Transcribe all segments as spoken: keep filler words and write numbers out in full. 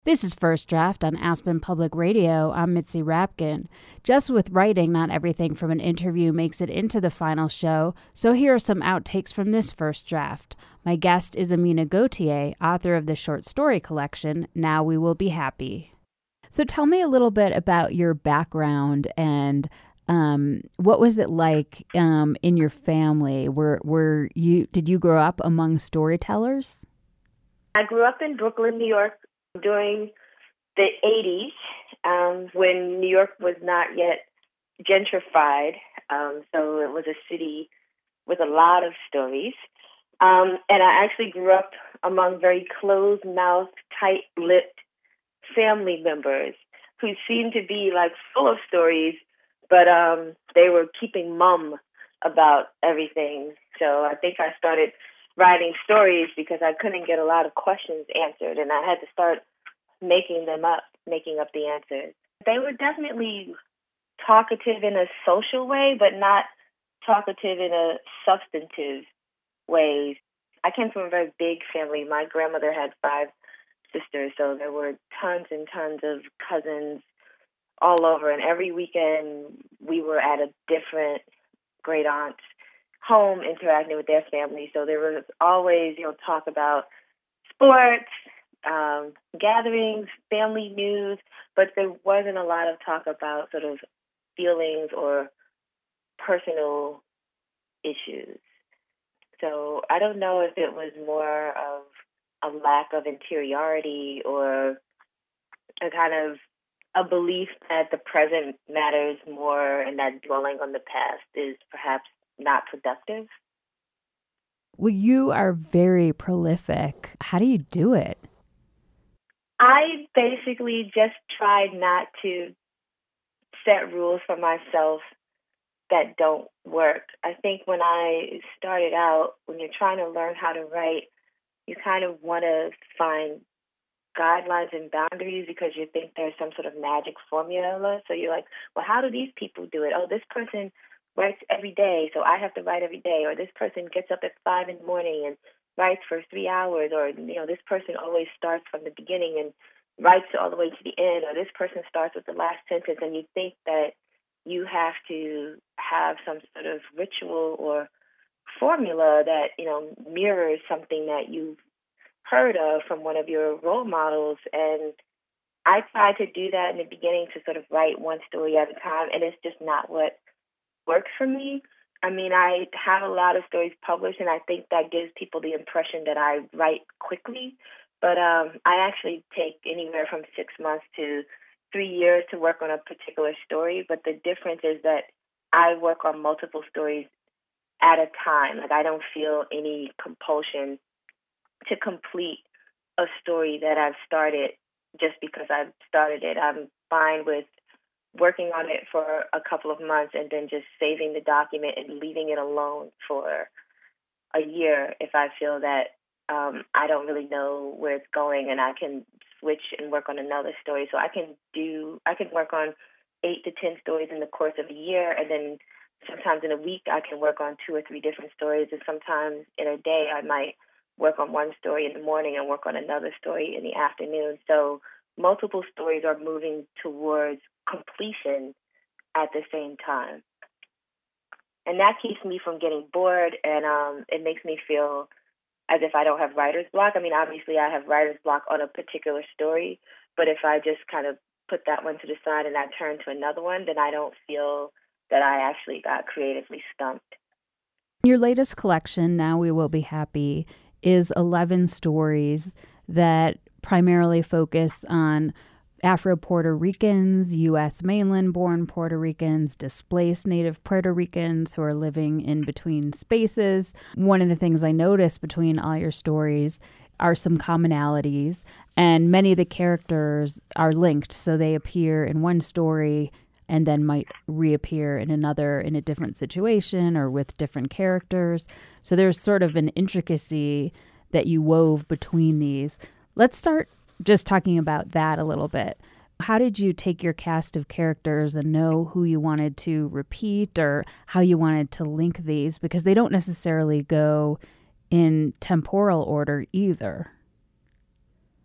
This is First Draft on Aspen Public Radio. I'm Mitzi Rapkin. Just with writing, not everything from an interview makes it into the final show, so here are some outtakes from this first draft. My guest is Amina Gautier, author of the short story collection, Now We Will Be Happy. So tell me a little bit about your background and um, what was it like um, in your family? Were, were you, did you grow up among storytellers? I grew up in Brooklyn, New York, during the eighties, um, when New York was not yet gentrified. Um, so it was a city with a lot of stories. Um, and I actually grew up among very closed-mouthed, tight-lipped family members who seemed to be like full of stories, but um, they were keeping mum about everything. So I think I started writing stories because I couldn't get a lot of questions answered, and I had to start making them up, making up the answers. They were definitely talkative in a social way, but not talkative in a substantive way. I came from a very big family. My grandmother had five sisters, so there were tons and tons of cousins all over, and every weekend we were at a different great aunt's home interacting with their family. So there was always, you know, talk about sports, um, gatherings, family news, but there wasn't a lot of talk about sort of feelings or personal issues. So I don't know if it was more of a lack of interiority or a kind of a belief that the present matters more and that dwelling on the past is perhaps not productive. Well, you are very prolific. How do you do it? I basically just tried not to set rules for myself that don't work. I think when I started out, when you're trying to learn how to write, you kind of want to find guidelines and boundaries because you think there's some sort of magic formula. So you're like, well, how do these people do it? Oh, this person writes every day, so I have to write every day. Or this person gets up at five in the morning and writes for three hours. Or, you know, this person always starts from the beginning and writes all the way to the end. Or this person starts with the last sentence. And you think that you have to have some sort of ritual or formula that, you know, mirrors something that you've heard of from one of your role models. And I tried to do that in the beginning, to sort of write one story at a time, and it's just not what works for me. I mean, I have a lot of stories published, and I think that gives people the impression that I write quickly. But um, I actually take anywhere from six months to three years to work on a particular story. But the difference is that I work on multiple stories at a time. Like, I don't feel any compulsion to complete a story that I've started just because I've started it. I'm fine with working on it for a couple of months and then just saving the document and leaving it alone for a year if I feel that um, I don't really know where it's going, and I can switch and work on another story. So I can do, I can work on eight to ten stories in the course of a year, and then sometimes in a week I can work on two or three different stories, and sometimes in a day I might work on one story in the morning and work on another story in the afternoon. So multiple stories are moving towards completion at the same time. And that keeps me from getting bored, and um, it makes me feel as if I don't have writer's block. I mean, obviously I have writer's block on a particular story, but if I just kind of put that one to the side and I turn to another one, then I don't feel that I actually got creatively stumped. Your latest collection, Now We Will Be Happy, is eleven stories that primarily focus on Afro-Puerto Ricans, U S mainland-born Puerto Ricans, displaced Native Puerto Ricans who are living in between spaces. One of the things I noticed between all your stories are some commonalities, and many of the characters are linked, so they appear in one story and then might reappear in another in a different situation or with different characters. So there's sort of an intricacy that you wove between these. Let's start just talking about that a little bit. How did you take your cast of characters and know who you wanted to repeat or how you wanted to link these? Because they don't necessarily go in temporal order either.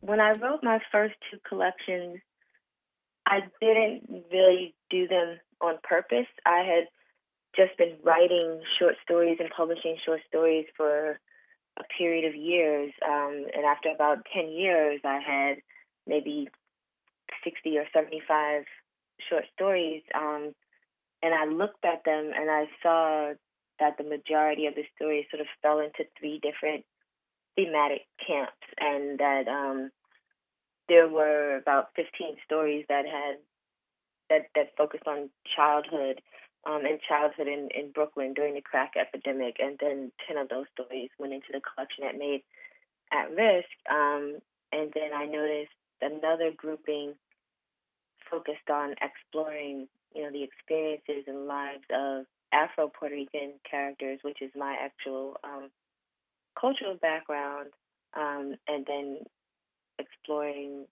when I wrote my first two collections, I didn't really do them on purpose. I had just been writing short stories and publishing short stories for a period of years. Um, and after about ten years, I had maybe sixty or seventy-five short stories. Um, and I looked at them and I saw that the majority of the stories sort of fell into three different thematic camps, and that um, there were about fifteen stories that had that, that focused on childhood um, and childhood in, in Brooklyn during the crack epidemic, and then ten of those stories went into the collection that made At Risk. Um, and then I noticed another grouping focused on exploring, you know, the experiences and lives of Afro-Puerto Rican characters, which is my actual um, cultural background, um, and then exploring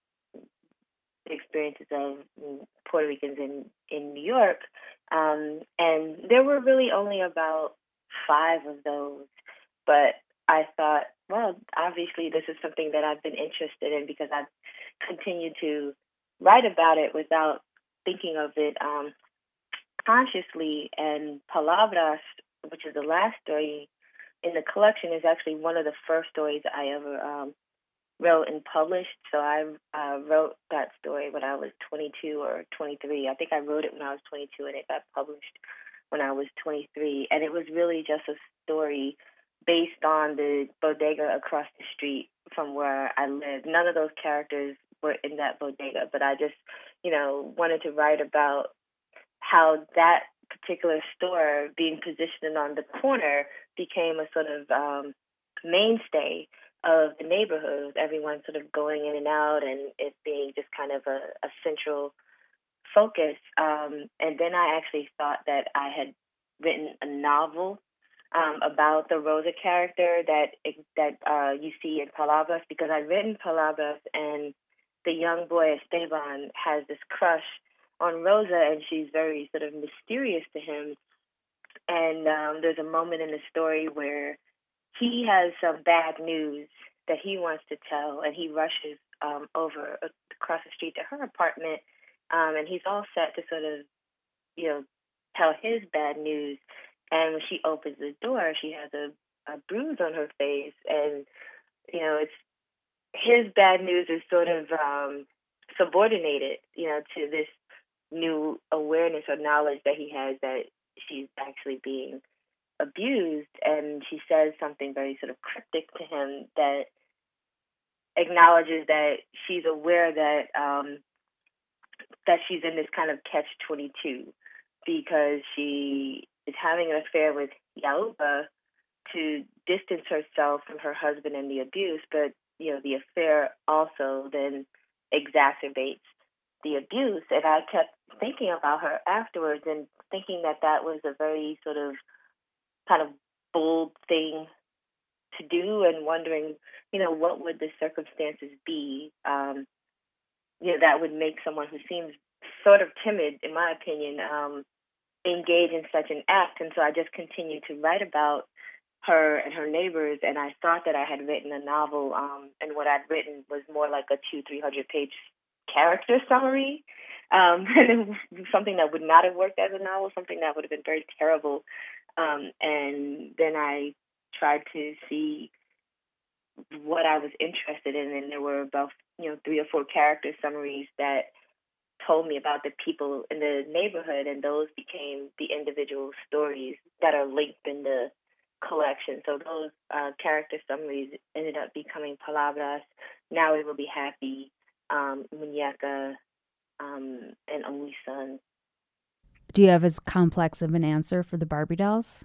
the experiences of Puerto Ricans in, in New York. Um, and there were really only about five of those, but I thought, well, obviously this is something that I've been interested in because I've continued to write about it without thinking of it um, consciously. And Palabras, which is the last story in the collection, is actually one of the first stories I ever um, wrote and published. So I uh, wrote that story when I was twenty-two or twenty-three. I think I wrote it when I was twenty-two, and it got published when I was twenty-three. And it was really just a story based on the bodega across the street from where I lived. None of those characters were in that bodega, but I just, you know, wanted to write about how that particular store being positioned on the corner became a sort of um, mainstay of the neighborhood, with everyone sort of going in and out, and it being just kind of a, a central focus. Um, and then I actually thought that I had written a novel um, about the Rosa character that that uh, you see in Palabras, because I'd written Palabras, and the young boy Esteban has this crush on Rosa, and she's very sort of mysterious to him. And um, there's a moment in the story where he has some bad news that he wants to tell, and he rushes um, over uh, across the street to her apartment, um, and he's all set to sort of, you know, tell his bad news. And when she opens the door, she has a, a bruise on her face, and you know, it's his bad news is sort of um, subordinated, you know, to this new awareness or knowledge that he has that she's actually being abused. And she says something very sort of cryptic to him that acknowledges that she's aware that um, that she's in this kind of catch twenty-two, because she is having an affair with Yauba to distance herself from her husband and the abuse, but you know, the affair also then exacerbates the abuse. And I kept thinking about her afterwards and thinking that that was a very sort of kind of bold thing to do, and wondering, you know, what would the circumstances be, um, you know, that would make someone who seems sort of timid, in my opinion, um, engage in such an act. And so I just continued to write about her and her neighbors, and I thought that I had written a novel, um, and what I'd written was more like a two, three hundred page character summary, um, and something that would not have worked as a novel, something that would have been very terrible. Um, and then I tried to see what I was interested in, and there were about, you know, three or four character summaries that told me about the people in the neighborhood, and those became the individual stories that are linked in the collection. So those uh, character summaries ended up becoming Palabras, Now We Will Be Happy, um, Muñeca, um, and Only Son. Do you have as complex of an answer for the Barbie dolls?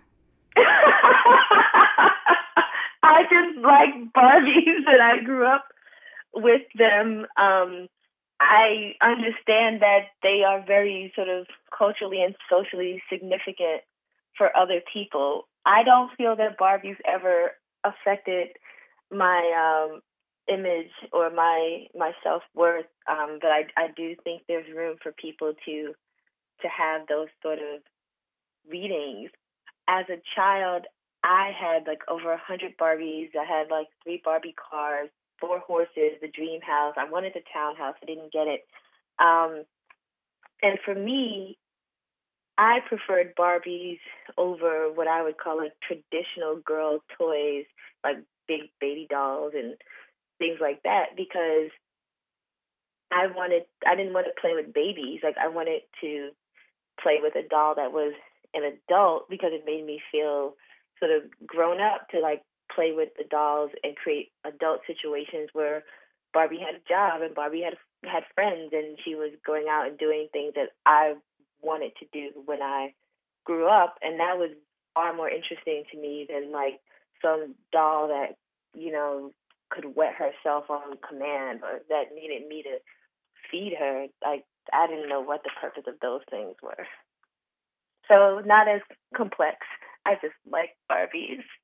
I just like Barbies, and I grew up with them. Um, I understand that they are very sort of culturally and socially significant for other people. I don't feel that Barbie's ever affected my um, image or my my self-worth, um, but I, I do think there's room for people to to have those sort of readings. As a child, I had like over a hundred Barbies. I had like three Barbie cars. four horses, the dream house. I wanted the townhouse. I didn't get it. Um, and for me, I preferred Barbies over what I would call like traditional girl toys, like big baby dolls and things like that, because I wanted, I didn't want to play with babies. Like I wanted to play with a doll that was an adult because it made me feel sort of grown up to like play with the dolls and create adult situations where Barbie had a job and Barbie had had friends and she was going out and doing things that I wanted to do when I grew up, and that was far more interesting to me than like some doll that, you know, could wet herself on command or that needed me to feed her. Like I didn't know what the purpose of those things were. So not as complex. I just like Barbies.